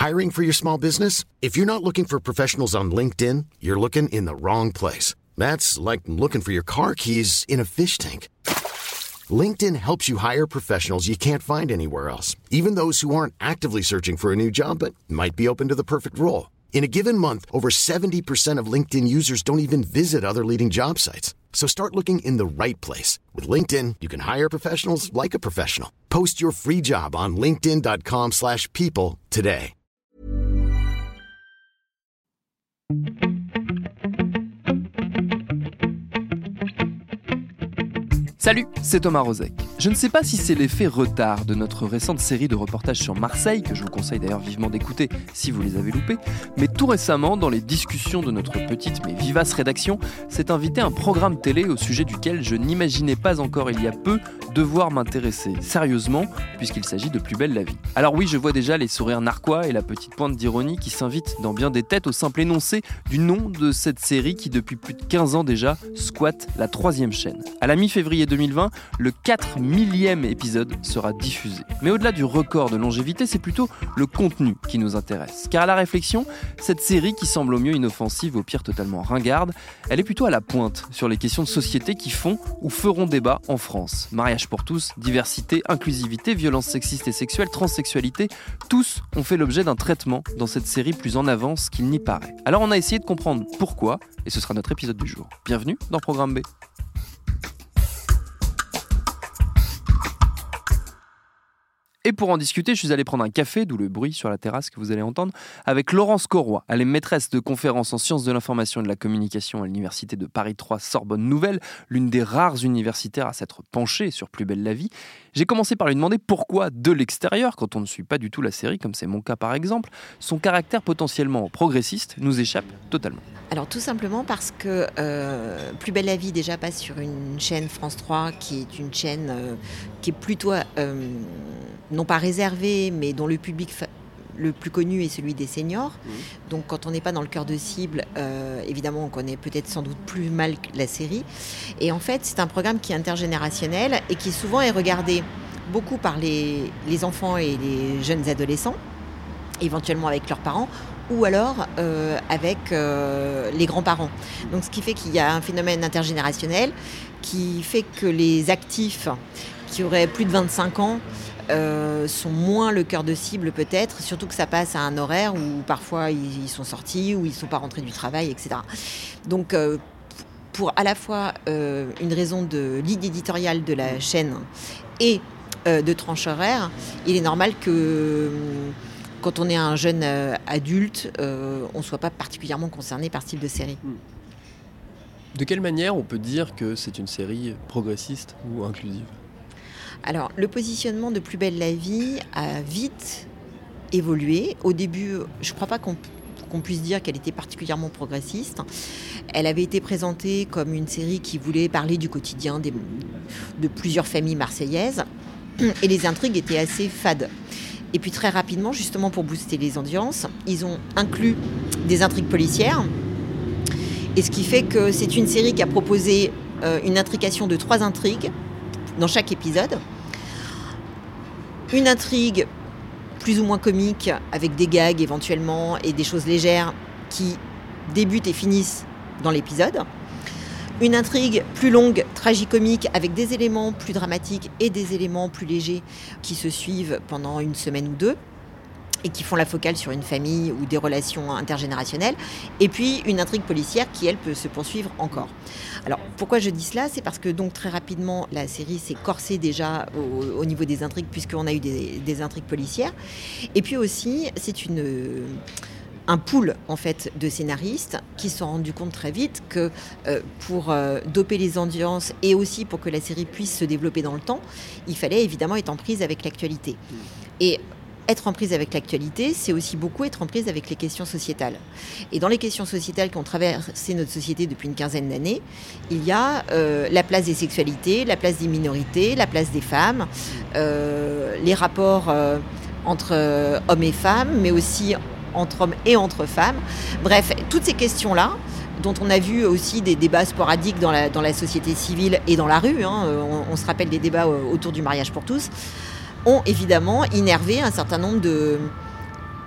Hiring for your small business? If you're not looking for professionals on LinkedIn, you're looking in the wrong place. That's like looking for your car keys in a fish tank. LinkedIn helps you hire professionals you can't find anywhere else, even those who aren't actively searching for a new job but might be open to the perfect role. In a given month, over 70% of LinkedIn users don't even visit other leading job sites. So start looking in the right place. With LinkedIn, you can hire professionals like a professional. Post your free job on linkedin.com/people today. Salut, c'est Thomas Rozek. Je ne sais pas si c'est l'effet retard de notre récente série de reportages sur Marseille, que je vous conseille d'ailleurs vivement d'écouter si vous les avez loupés, mais tout récemment, dans les discussions de notre petite mais vivace rédaction, s'est invité un programme télé au sujet duquel je n'imaginais pas encore il y a peu devoir m'intéresser sérieusement, puisqu'il s'agit de Plus belle la vie. Alors oui, je vois déjà les sourires narquois et la petite pointe d'ironie qui s'invitent dans bien des têtes au simple énoncé du nom de cette série qui, depuis plus de 15 ans déjà, squatte la 3e chaîne. À la mi-février 2020, le 4 millième épisode sera diffusé. Mais au-delà du record de longévité, c'est plutôt le contenu qui nous intéresse. Car à la réflexion, cette série qui semble au mieux inoffensive, au pire totalement ringarde, elle est plutôt à la pointe sur les questions de société qui font ou feront débat en France. Mariage pour tous, diversité, inclusivité, violences sexistes et sexuelles, transsexualité, tous ont fait l'objet d'un traitement dans cette série plus en avance qu'il n'y paraît. Alors on a essayé de comprendre pourquoi, et ce sera notre épisode du jour. Bienvenue dans Programme B. Et pour en discuter, je suis allé prendre un café, d'où le bruit sur la terrasse que vous allez entendre, avec Laurence Corroy. Elle est maîtresse de conférences en sciences de l'information et de la communication à l'université de Paris 3 Sorbonne Nouvelle, l'une des rares universitaires à s'être penchée sur Plus belle la vie. J'ai commencé par lui demander pourquoi, de l'extérieur, quand on ne suit pas du tout la série, comme c'est mon cas par exemple, son caractère potentiellement progressiste nous échappe totalement. Alors tout simplement parce que Plus belle la vie déjà passe sur une chaîne France 3 qui est une chaîne qui est plutôt non pas réservée mais dont le public le plus connu est celui des seniors. Donc quand on n'est pas dans le cœur de cible, évidemment on connaît peut-être sans doute plus mal la série. Et en fait c'est un programme qui est intergénérationnel et qui souvent est regardé beaucoup par les enfants et les jeunes adolescents, éventuellement avec leurs parents, ou alors avec les grands-parents. Donc ce qui fait qu'il y a un phénomène intergénérationnel qui fait que les actifs qui auraient plus de 25 ans sont moins le cœur de cible peut-être, surtout que ça passe à un horaire où parfois ils sont sortis, ou ils ne sont pas rentrés du travail, etc. Donc pour à la fois une raison de ligne éditoriale de la chaîne et de tranche horaire, il est normal que quand on est un jeune adulte, on ne soit pas particulièrement concerné par ce type de série. De quelle manière on peut dire que c'est une série progressiste ou inclusive ? Alors, le positionnement de Plus belle la vie a vite évolué. Au début, je ne crois pas qu'on puisse dire qu'elle était particulièrement progressiste. Elle avait été présentée comme une série qui voulait parler du quotidien de plusieurs familles marseillaises. Et les intrigues étaient assez fades. Et puis très rapidement, justement pour booster les audiences, ils ont inclus des intrigues policières. Et ce qui fait que c'est une série qui a proposé une intrication de 3 intrigues dans chaque épisode. Une intrigue plus ou moins comique, avec des gags éventuellement et des choses légères qui débutent et finissent dans l'épisode. Une intrigue plus longue, tragicomique, avec des éléments plus dramatiques et des éléments plus légers qui se suivent pendant une semaine ou 2 et qui font la focale sur une famille ou des relations intergénérationnelles. Et puis une intrigue policière qui, elle, peut se poursuivre encore. Alors, pourquoi je dis cela ? C'est parce que donc très rapidement, la série s'est corsée déjà au niveau des intrigues, puisqu'on a eu des intrigues policières. Et puis aussi, c'est un pool en fait de scénaristes qui se sont rendus compte très vite que pour doper les audiences et aussi pour que la série puisse se développer dans le temps, il fallait évidemment être en prise avec l'actualité. Et être en prise avec l'actualité, c'est aussi beaucoup être en prise avec les questions sociétales. Et dans les questions sociétales qui ont traversé notre société depuis une quinzaine d'années, il y a la place des sexualités, la place des minorités, la place des femmes, les rapports entre hommes et femmes, mais aussi entre hommes et entre femmes. Bref, toutes ces questions-là, dont on a vu aussi des débats sporadiques dans la société civile et dans la rue, on se rappelle des débats autour du mariage pour tous, ont évidemment innervé un certain nombre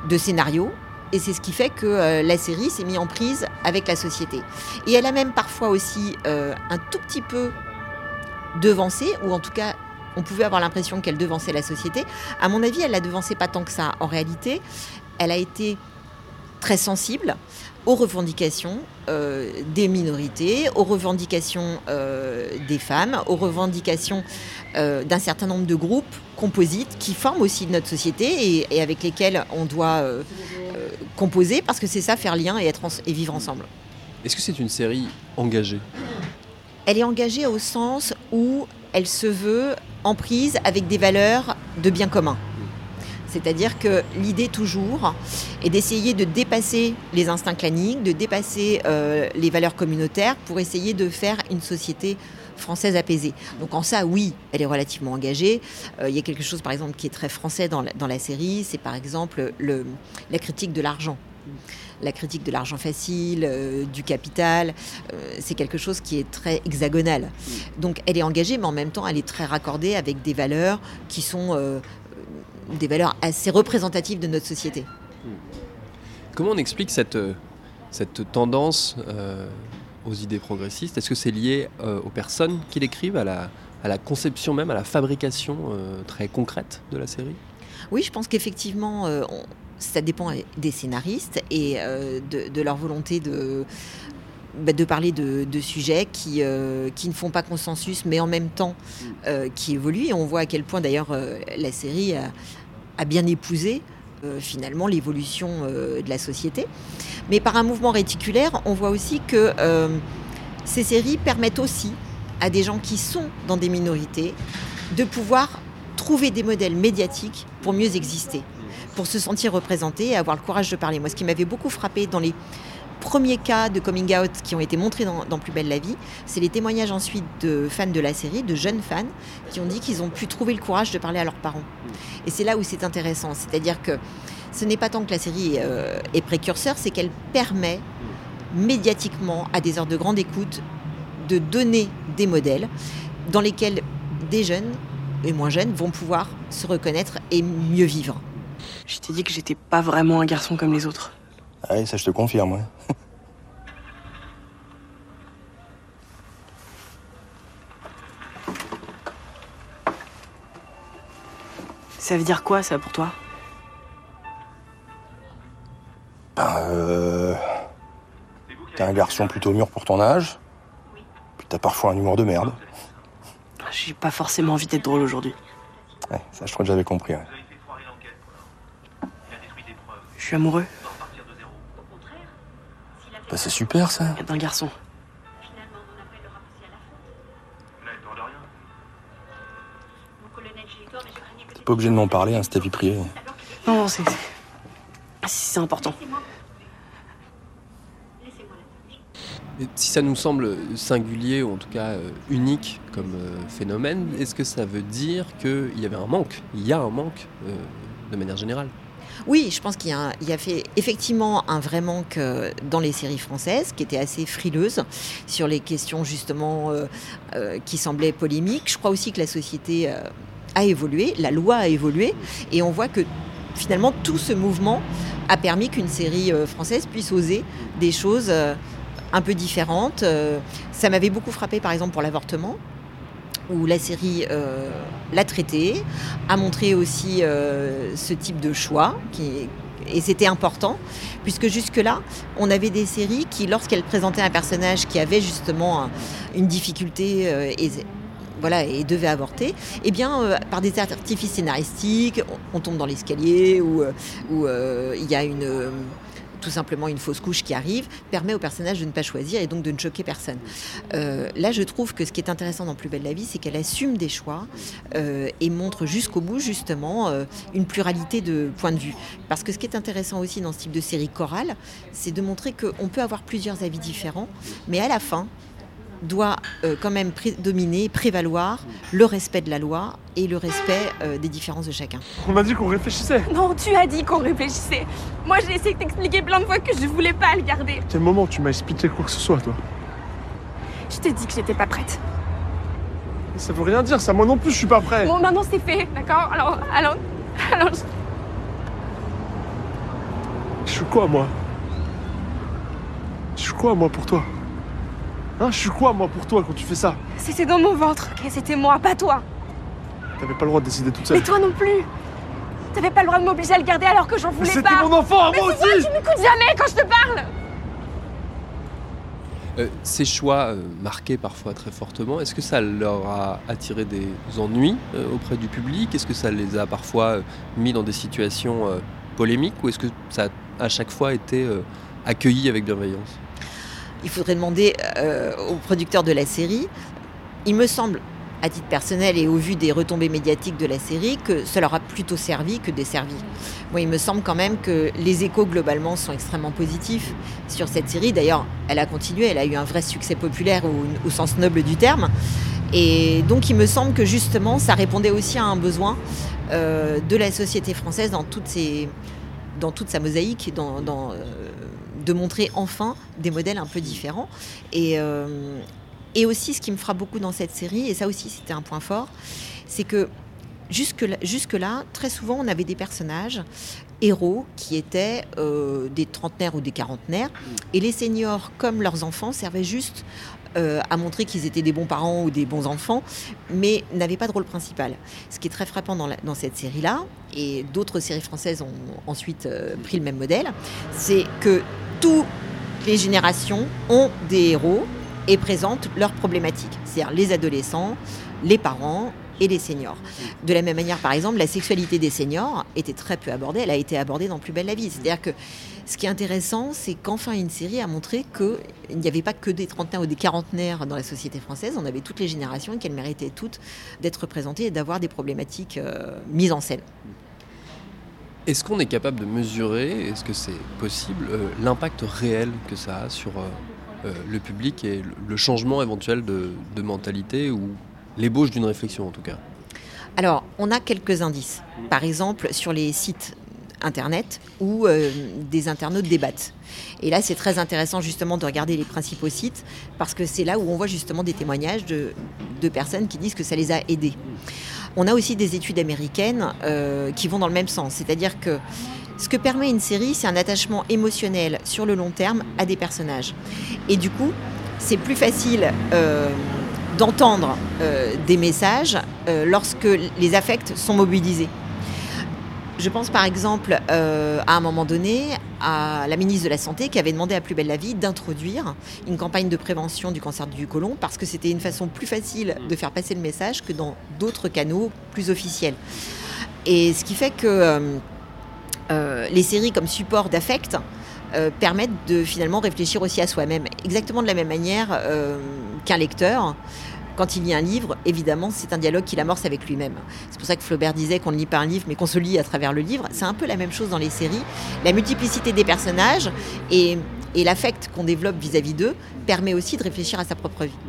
de scénario. Et c'est ce qui fait que la série s'est mise en prise avec la société. Et elle a même parfois aussi un tout petit peu devancé, ou en tout cas, on pouvait avoir l'impression qu'elle devançait la société. À mon avis, elle la devançait pas tant que ça. En réalité, elle a été très sensible aux revendications des minorités, aux revendications des femmes, aux revendications d'un certain nombre de groupes composites qui forment aussi notre société et avec lesquels on doit composer, parce que c'est ça, faire lien et vivre ensemble. Est-ce que c'est une série engagée ? Elle est engagée au sens où elle se veut en prise avec des valeurs de bien commun. C'est-à-dire que l'idée toujours est d'essayer de dépasser les instincts claniques, de dépasser les valeurs communautaires pour essayer de faire une société française apaisée. Donc en ça, oui, elle est relativement engagée. Il y a quelque chose, par exemple, qui est très français dans la série, c'est par exemple la critique de l'argent. La critique de l'argent facile, du capital, c'est quelque chose qui est très hexagonal. Donc elle est engagée, mais en même temps, elle est très raccordée avec des valeurs qui sont des valeurs assez représentatives de notre société. Comment on explique cette tendance aux idées progressistes ? Est-ce que c'est lié aux personnes qui l'écrivent, à la conception même, à la fabrication très concrète de la série ? Oui, je pense qu'effectivement, ça dépend des scénaristes et de leur volonté de parler de sujets qui ne font pas consensus, mais en même temps qui évoluent. Et on voit à quel point, d'ailleurs, la série a bien épousé finalement l'évolution de la société. Mais par un mouvement réticulaire, on voit aussi que ces séries permettent aussi à des gens qui sont dans des minorités de pouvoir trouver des modèles médiatiques pour mieux exister, pour se sentir représentés et avoir le courage de parler. Moi, ce qui m'avait beaucoup frappé dans les premiers cas de coming out qui ont été montrés dans Plus belle la vie, c'est les témoignages ensuite de fans de la série, de jeunes fans, qui ont dit qu'ils ont pu trouver le courage de parler à leurs parents. Et c'est là où c'est intéressant, c'est-à-dire que ce n'est pas tant que la série est précurseur, c'est qu'elle permet médiatiquement, à des heures de grande écoute, de donner des modèles dans lesquels des jeunes et moins jeunes vont pouvoir se reconnaître et mieux vivre. Je t'ai dit que j'étais pas vraiment un garçon comme les autres. Ah oui, ça je te confirme, ouais. Ça veut dire quoi, ça, pour toi ? T'es un garçon plutôt mûr pour ton âge. Puis t'as parfois un humour de merde. J'ai pas forcément envie d'être drôle aujourd'hui. Ouais, ça je crois que j'avais compris, ouais. Je suis amoureux. Bah c'est super, ça. D'un garçon. T'es pas obligé de m'en parler, hein, c'est ta vie privée. Non, c'est important. Et si ça nous semble singulier, ou en tout cas unique comme phénomène, est-ce que ça veut dire qu'il y avait un manque ? Il y a un manque de manière générale ? Oui, je pense qu'il y a fait effectivement un vrai manque dans les séries françaises, qui étaient assez frileuses sur les questions justement qui semblaient polémiques. Je crois aussi que la société a évolué, la loi a évolué, et on voit que finalement tout ce mouvement a permis qu'une série française puisse oser des choses un peu différentes. Ça m'avait beaucoup frappé par exemple pour l'avortement, où la série l'a traité, a montré aussi ce type de choix, et c'était important, puisque jusque-là, on avait des séries qui, lorsqu'elles présentaient un personnage qui avait justement une difficulté et devait avorter, eh bien, par des artifices scénaristiques, on tombe dans l'escalier, ou il y a tout simplement une fausse couche qui arrive, permet au personnage de ne pas choisir et donc de ne choquer personne. Là, je trouve que ce qui est intéressant dans Plus belle la vie, c'est qu'elle assume des choix et montre jusqu'au bout, justement, une pluralité de points de vue. Parce que ce qui est intéressant aussi dans ce type de série chorale, c'est de montrer qu'on peut avoir plusieurs avis différents, mais à la fin, doit quand même prévaloir le respect de la loi et le respect des différences de chacun. On m'a dit qu'on réfléchissait. Non, tu as dit qu'on réfléchissait. Moi, j'ai essayé de t'expliquer plein de fois que je voulais pas le garder. Quel moment tu m'as expliqué quoi que ce soit, toi? Je t'ai dit que j'étais pas prête. Ça veut rien dire, ça. Moi non plus, je suis pas prêt. Bon, maintenant c'est fait, d'accord? Alors... suis quoi, moi? Je suis quoi, moi, pour toi? Hein, je suis quoi, moi, pour toi, quand tu fais ça? C'était dans mon ventre, ok? C'était moi, pas toi. T'avais pas le droit de décider toute seule. Mais toi non plus. T'avais pas le droit de m'obliger à le garder alors que j'en voulais C'était pas. mon enfant à Mais moi pourquoi aussi! tu m'écoutes jamais quand je te parle? Ces choix marqués parfois très fortement, est-ce que ça leur a attiré des ennuis auprès du public? Est-ce que ça les a parfois mis dans des situations polémiques? Ou est-ce que ça a à chaque fois été accueilli avec bienveillance? Il faudrait demander aux producteurs de la série. Il me semble, à titre personnel et au vu des retombées médiatiques de la série, que ça leur a plutôt servi que desservi. Moi, il me semble quand même que les échos globalement sont extrêmement positifs sur cette série. D'ailleurs, elle a continué, elle a eu un vrai succès populaire au sens noble du terme. Et donc, il me semble que justement, ça répondait aussi à un besoin de la société française dans toute sa mosaïque, de montrer enfin des modèles un peu différents. Et aussi, ce qui me frappe beaucoup dans cette série, et ça aussi c'était un point fort, c'est que jusque-là, très souvent, on avait des personnages, héros, qui étaient des trentenaires ou des quarantenaires, et les seniors, comme leurs enfants, servaient juste à montrer qu'ils étaient des bons parents ou des bons enfants, mais n'avaient pas de rôle principal. Ce qui est très frappant dans cette série-là, et d'autres séries françaises ont ensuite pris le même modèle, c'est que toutes les générations ont des héros et présentent leurs problématiques, c'est-à-dire les adolescents, les parents et les seniors. De la même manière, par exemple, la sexualité des seniors était très peu abordée, elle a été abordée dans Plus belle la vie. C'est-à-dire que ce qui est intéressant, c'est qu'enfin une série a montré qu'il n'y avait pas que des trentenaires ou des quarantenaires dans la société française, on avait toutes les générations et qu'elles méritaient toutes d'être représentées et d'avoir des problématiques mises en scène. Est-ce qu'on est capable de mesurer, est-ce que c'est possible, l'impact réel que ça a sur le public et le changement éventuel de mentalité ou l'ébauche d'une réflexion en tout cas? Alors, on a quelques indices. Par exemple, sur les sites internet où des internautes débattent. Et là, c'est très intéressant justement de regarder les principaux sites parce que c'est là où on voit justement des témoignages de personnes qui disent que ça les a aidés. On a aussi des études américaines qui vont dans le même sens. C'est-à-dire que ce que permet une série, c'est un attachement émotionnel sur le long terme à des personnages. Et du coup, c'est plus facile d'entendre des messages lorsque les affects sont mobilisés. Je pense par exemple à un moment donné à la ministre de la Santé qui avait demandé à Plus belle la vie d'introduire une campagne de prévention du cancer du côlon parce que c'était une façon plus facile de faire passer le message que dans d'autres canaux plus officiels. Et ce qui fait que les séries comme support d'affect permettent de finalement réfléchir aussi à soi-même. Exactement de la même manière qu'un lecteur. Quand il lit un livre, évidemment, c'est un dialogue qu'il amorce avec lui-même. C'est pour ça que Flaubert disait qu'on ne lit pas un livre, mais qu'on se lit à travers le livre. C'est un peu la même chose dans les séries. La multiplicité des personnages et l'affect qu'on développe vis-à-vis d'eux permet aussi de réfléchir à sa propre vie.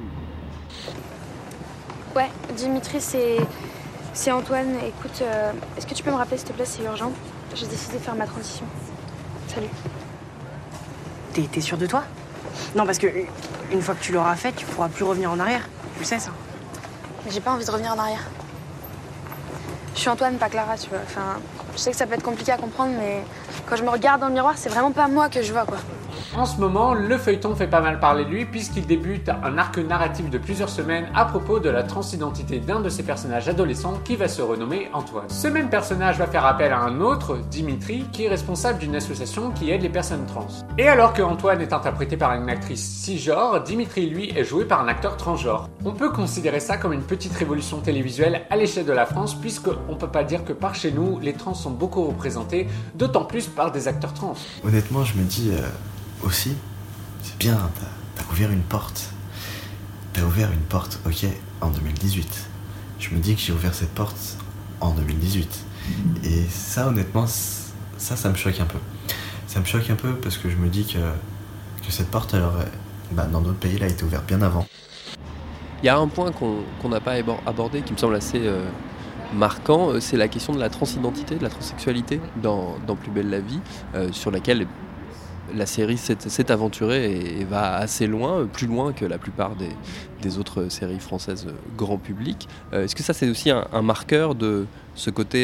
Ouais, Dimitri, c'est Antoine. Écoute, est-ce que tu peux me rappeler, s'il te plaît, c'est urgent. J'ai décidé de faire ma transition. Salut. T'es sûr de toi? Non, parce que une fois que tu l'auras fait, tu pourras plus revenir en arrière. Tu le sais, ça. Mais j'ai pas envie de revenir en arrière. Je suis Antoine, pas Clara, tu vois. Enfin, je sais que ça peut être compliqué à comprendre, mais quand je me regarde dans le miroir, c'est vraiment pas moi que je vois, quoi. En ce moment, le feuilleton fait pas mal parler de lui puisqu'il débute un arc narratif de plusieurs semaines à propos de la transidentité d'un de ses personnages adolescents qui va se renommer Antoine. Ce même personnage va faire appel à un autre, Dimitri, qui est responsable d'une association qui aide les personnes trans. Et alors que Antoine est interprété par une actrice cisgenre, Dimitri, lui, est joué par un acteur transgenre. On peut considérer ça comme une petite révolution télévisuelle à l'échelle de la France puisqu'on peut pas dire que par chez nous, les trans sont beaucoup représentés, d'autant plus par des acteurs trans. Honnêtement, je me dis... aussi, c'est bien, t'as ouvert une porte. T'as ouvert une porte, ok, en 2018. Je me dis que j'ai ouvert cette porte en 2018. Et ça, honnêtement, ça me choque un peu. Ça me choque un peu parce que je me dis que cette porte, elle aurait, dans d'autres pays, elle a été ouverte bien avant. Il y a un point qu'on n'a pas abordé qui me semble assez marquant, c'est la question de la transidentité, de la transsexualité dans Plus belle la vie, sur laquelle la série s'est aventurée et va assez loin, plus loin que la plupart des autres séries françaises grand public. Est-ce que ça c'est aussi un marqueur de ce côté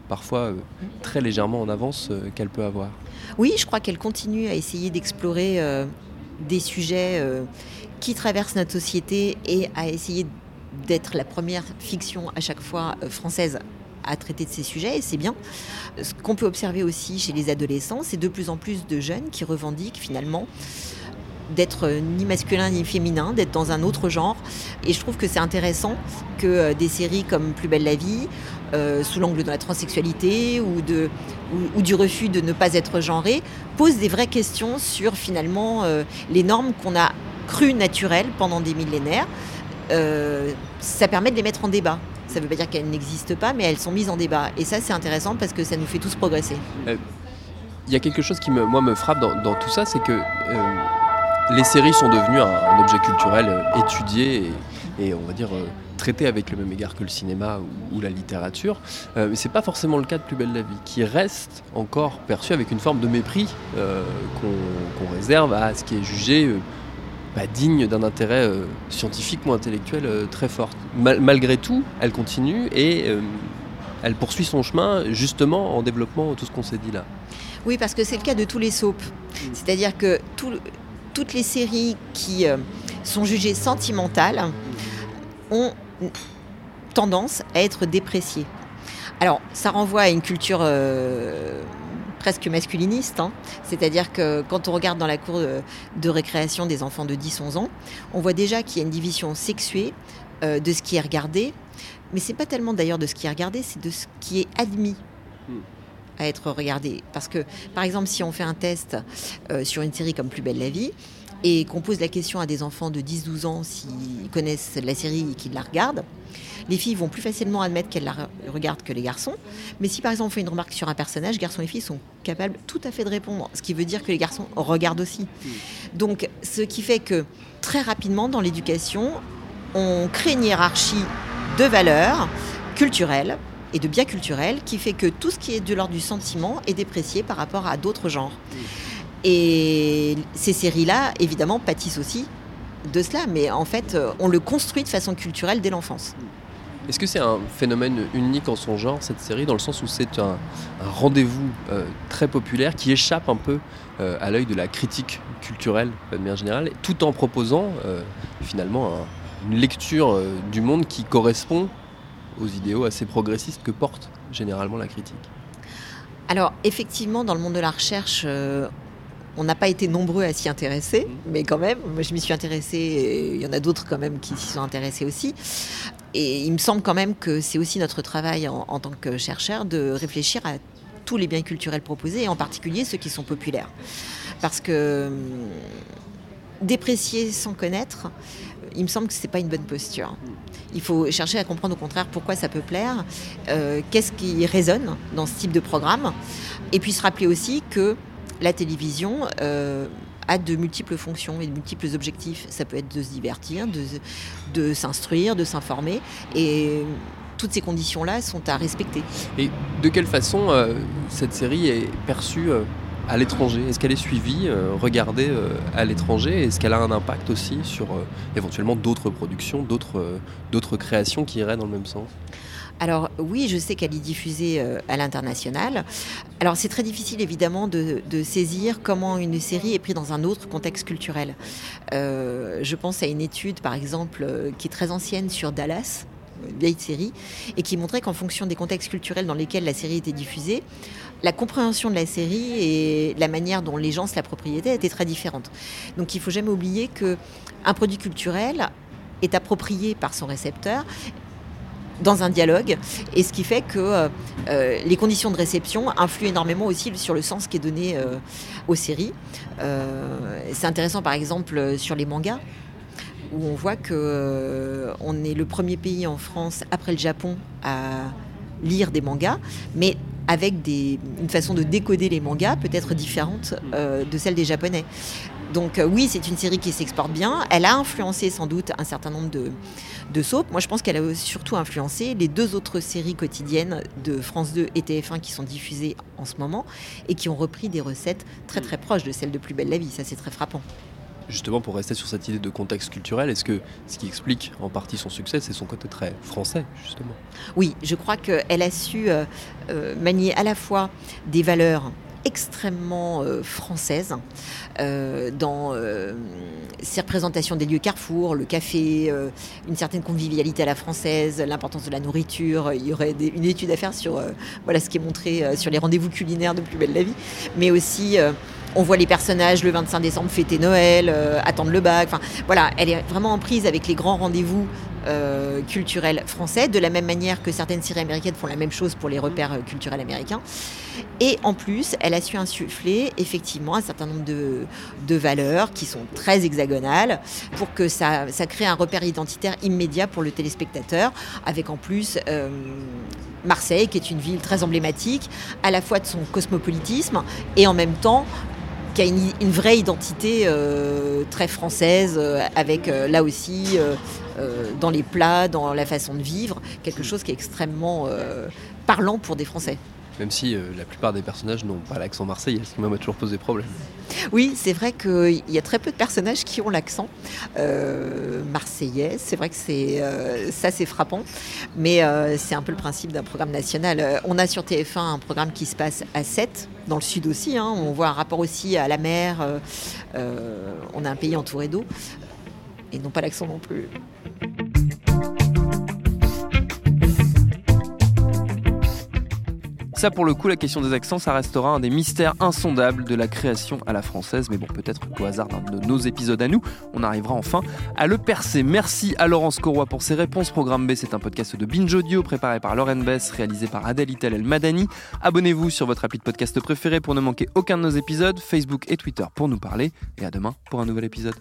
parfois très légèrement en avance qu'elle peut avoir. Oui, je crois qu'elle continue à essayer d'explorer des sujets qui traversent notre société et à essayer d'être la première fiction à chaque fois française à traiter de ces sujets, et c'est bien. Ce qu'on peut observer aussi chez les adolescents, c'est de plus en plus de jeunes qui revendiquent finalement d'être ni masculin ni féminin, d'être dans un autre genre. Et je trouve que c'est intéressant que des séries comme Plus belle la vie, sous l'angle de la transsexualité ou du refus de ne pas être genré, posent des vraies questions sur finalement les normes qu'on a crues naturelles pendant des millénaires. Ça permet de les mettre en débat. Ça ne veut pas dire qu'elles n'existent pas, mais elles sont mises en débat. Et ça, c'est intéressant parce que ça nous fait tous progresser. Il y a quelque chose qui me frappe dans tout ça, c'est que les séries sont devenues un objet culturel étudié et on va dire traité avec le même égard que le cinéma ou la littérature. Mais c'est pas forcément le cas de Plus belle la vie, qui reste encore perçu avec une forme de mépris qu'on réserve à ce qui est jugé digne d'un intérêt scientifique ou intellectuel très fort. Malgré tout, elle continue et elle poursuit son chemin justement en développant tout ce qu'on s'est dit là. Oui, parce que c'est le cas de tous les soaps. C'est-à-dire que toutes les séries qui sont jugées sentimentales ont tendance à être dépréciées. Alors, ça renvoie à une culture presque masculiniste, c'est-à-dire que quand on regarde dans la cour de récréation des enfants de 10-11 ans, on voit déjà qu'il y a une division sexuée de ce qui est regardé, mais c'est pas tellement d'ailleurs de ce qui est regardé, c'est de ce qui est admis à être regardé. Parce que, par exemple, si on fait un test sur une série comme Plus belle la vie, et qu'on pose la question à des enfants de 10-12 ans s'ils connaissent la série et qu'ils la regardent, les filles vont plus facilement admettre qu'elles la regardent que les garçons. Mais si par exemple on fait une remarque sur un personnage, garçons et filles sont capables tout à fait de répondre, ce qui veut dire que les garçons regardent aussi. Donc ce qui fait que très rapidement dans l'éducation, on crée une hiérarchie de valeurs culturelles et de biens culturels qui fait que tout ce qui est de l'ordre du sentiment est déprécié par rapport à d'autres genres. Et ces séries-là, évidemment, pâtissent aussi de cela, mais en fait, on le construit de façon culturelle dès l'enfance. Est-ce que c'est un phénomène unique en son genre, cette série, dans le sens où c'est un rendez-vous très populaire qui échappe un peu à l'œil de la critique culturelle de manière générale, tout en proposant finalement une lecture du monde qui correspond aux idéaux assez progressistes que porte généralement la critique? Alors, effectivement, dans le monde de la recherche, on n'a pas été nombreux à s'y intéresser, mais quand même, moi je m'y suis intéressée, et il y en a d'autres quand même qui s'y sont intéressés aussi. Et il me semble quand même que c'est aussi notre travail en tant que chercheur de réfléchir à tous les biens culturels proposés, et en particulier ceux qui sont populaires. Parce que déprécier sans connaître, il me semble que ce n'est pas une bonne posture. Il faut chercher à comprendre au contraire pourquoi ça peut plaire, qu'est-ce qui résonne dans ce type de programme, et puis se rappeler aussi que la télévision a de multiples fonctions et de multiples objectifs. Ça peut être de se divertir, de s'instruire, de s'informer, et toutes ces conditions-là sont à respecter. Et de quelle façon cette série est perçue à l'étranger? Est-ce qu'elle est suivie, regardée à l'étranger? Est-ce qu'elle a un impact aussi sur éventuellement d'autres productions, d'autres créations qui iraient dans le même sens? Alors oui, je sais qu'elle est diffusée à l'international. Alors c'est très difficile évidemment de saisir comment une série est prise dans un autre contexte culturel. Je pense à une étude par exemple qui est très ancienne sur Dallas, une vieille série, et qui montrait qu'en fonction des contextes culturels dans lesquels la série était diffusée, la compréhension de la série et la manière dont les gens se l'appropriaient était très différente. Donc il ne faut jamais oublier qu'un produit culturel est approprié par son récepteur dans un dialogue, et ce qui fait que les conditions de réception influent énormément aussi sur le sens qui est donné aux séries. C'est intéressant par exemple sur les mangas, où on voit qu'on est le premier pays en France, après le Japon, à lire des mangas, mais avec une façon de décoder les mangas peut-être différente de celle des Japonais. Donc oui, c'est une série qui s'exporte bien. Elle a influencé sans doute un certain nombre de soaps. Moi, je pense qu'elle a surtout influencé les deux autres séries quotidiennes de France 2 et TF1 qui sont diffusées en ce moment et qui ont repris des recettes très très proches de celles de Plus belle la vie. Ça, c'est très frappant. justement, pour rester sur cette idée de contexte culturel, est-ce que ce qui explique en partie son succès, c'est son côté très français, justement ? Oui, je crois qu'elle a su manier à la fois des valeurs extrêmement françaises dans ses représentations des lieux Carrefour, le café, une certaine convivialité à la française, l'importance de la nourriture. Il y aurait une étude à faire sur ce qui est montré sur les rendez-vous culinaires de Plus belle la vie, mais aussi on voit les personnages le 25 décembre fêter Noël, attendre le bac. Enfin, voilà, elle est vraiment en prise avec les grands rendez-vous culturels français, de la même manière que certaines séries américaines font la même chose pour les repères culturels américains. Et en plus, elle a su insuffler effectivement un certain nombre de valeurs qui sont très hexagonales pour que ça crée un repère identitaire immédiat pour le téléspectateur, avec en plus Marseille, qui est une ville très emblématique, à la fois de son cosmopolitisme et en même temps qui a une vraie identité très française, avec là aussi, dans les plats, dans la façon de vivre, quelque chose qui est extrêmement parlant pour des Français. Même si la plupart des personnages n'ont pas l'accent marseillais, ce qui m'a toujours posé problème. Oui, c'est vrai qu'il y a très peu de personnages qui ont l'accent marseillais. C'est vrai que c'est frappant, mais c'est un peu le principe d'un programme national. On a sur TF1 un programme qui se passe à Sète, dans le sud aussi. On voit un rapport aussi à la mer. On a un pays entouré d'eau, et non pas l'accent non plus. Ça, pour le coup, la question des accents, ça restera un des mystères insondables de la création à la française. Mais bon, peut-être qu'au hasard d'un de nos épisodes à nous, on arrivera enfin à le percer. Merci à Laurence Corroy pour ses réponses. Programme B, c'est un podcast de Binge Audio préparé par Lauren Bess, réalisé par Adèle Ital El Madani. Abonnez-vous sur votre appli de podcast préféré pour ne manquer aucun de nos épisodes, Facebook et Twitter pour nous parler. Et à demain pour un nouvel épisode.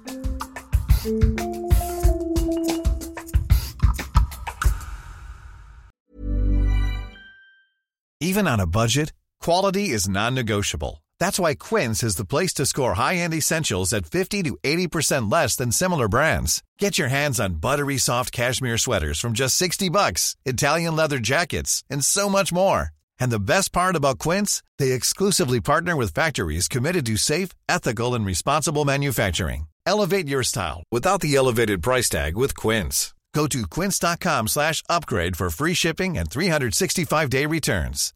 Even on a budget, quality is non-negotiable. That's why Quince is the place to score high-end essentials at 50 to 80% less than similar brands. Get your hands on buttery soft cashmere sweaters from just $60, Italian leather jackets, and so much more. And the best part about Quince, they exclusively partner with factories committed to safe, ethical, and responsible manufacturing. Elevate your style without the elevated price tag with Quince. Go to quince.com/upgrade for free shipping and 365-day returns.